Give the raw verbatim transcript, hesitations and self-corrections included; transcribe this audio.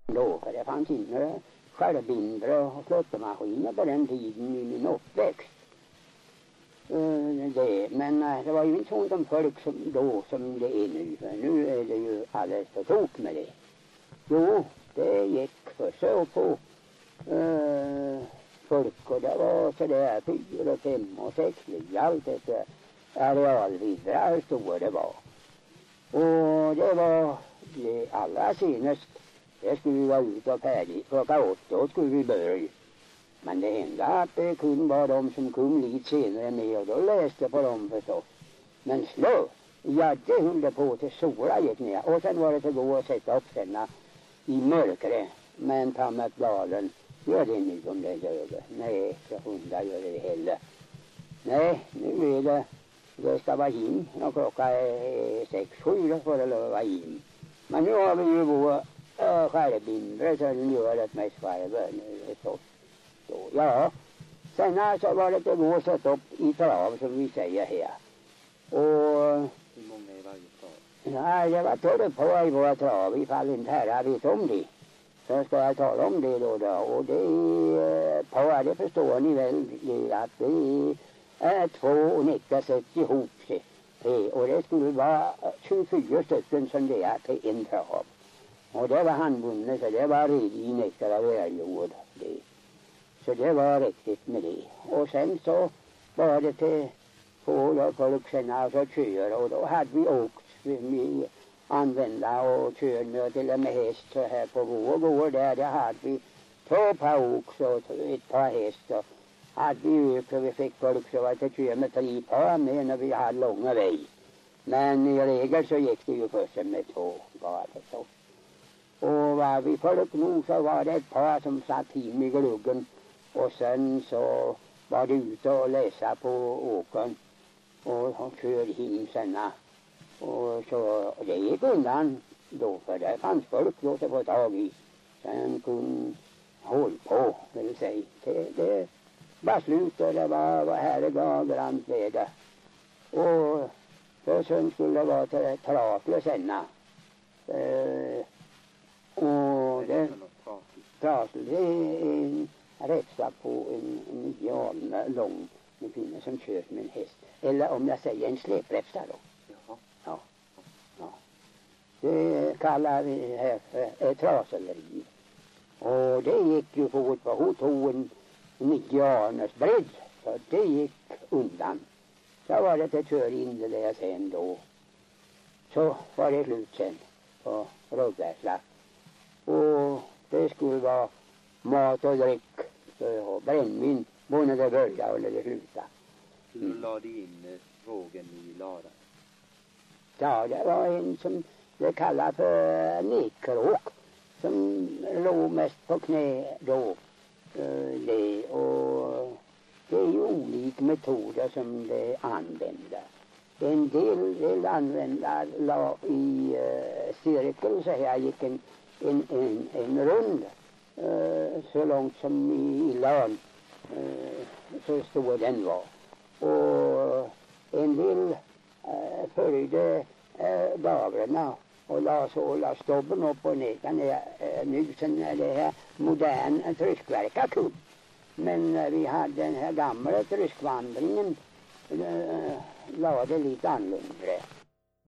då, för det fanns inga skärmbindare och slåttermaskiner på den tiden i min uppväxt. Uh, det, men uh, det var ju inte sånt om folk som, då som det är nu, för nu är det ju alldeles för tok med det. Jo, det gick för så på uh, folk, och det var så där fyra, fem och sex, allt efter arealvidra hur stor det var. Och det var det allra senast, det skulle vi vara ute och färdig klockan åtta, och skulle vi börja. Men det hände att det kunde vara de som kom lite senare med, och då läste på dem förstås. Men slå, ja det höll det på till sola gick ner, och sen var det att gå och sätta upp denna i mörkret. Men ta med bladen, gör det nu om det gör det. Nej, så hundar gör det heller. Nej, nu är det, det ska vara in, och klockan är sex, sju, då får det vara in. Men nu har vi ju vår äh, skärmbindare, så den gör det med skärvar nu, så. Så, ja, sen alltså var det att gå och sätta upp i trav som vi säger här. Och hur många är varje trav? Nej, det var törre på i våra trav ifall inte herrar vet om det. Så ska jag tala om det då då. Och det är på, det förstår ni väl, att det är två och nicka sätt ihop sig. Och det skulle vara tjugofyra stycken som det är till en trav. Och det var handbundet, så det var redig nickar av välgjord det. Så det var riktigt med det. Och sen så var det till få folk sen alltså köra, och då hade vi åkt, vi använda och kör med till och med häst så här på vår gård där, där hade vi två par ox och ett par häst, och hade vi ökt och vi fick folk så att det kör med tre par med när vi hade långa väg. Men i regel så gick det ju först med två bara så. Och var vi folk nog så var det ett par som satt in i gluggen. Och sen så var det ute och läsa på åkern och, och körde hem senna. Och så det gick undan då, för det fanns folk då att få tag i. Sen kunde hålla på, vill säga. Det, det var slut, och det var, var här gav grant väder. Och så sen skulle det vara till Trasle senna. Eh, och det Trasle, det är en rätsa på en, en nio arm lång med pinne som kört med en häst. Eller om jag säger en släpräfsa då. Jaha. Ja. Ja. Det kallar vi här för traseleri. Och det gick ju fort, för hon tog en nio armers bredd. Så det gick undan. Så var det att köra in det där sen då. Så var det slut sen på Rödbergslapp. Och det skulle vara mat och dryck och brännvin både det började eller det slutade. Hur lade de in vågen i ladan? Ja, det var en som det kallas för nekråk, som låg mest på knä då. Det, och det är ju olika metoder som det använder. En del vill använda la i uh, cirkel, så här gick en, en, en, en rund uh, så långt som i, i lan uh, så stor den var. Och en del uh, följde uh, dagarna och la så la stobben upp och ner. Uh, nu sen är det här modern tryskverka kom. Men uh, vi hade den här gamla tryskvandringen uh, la det lite annorlunda.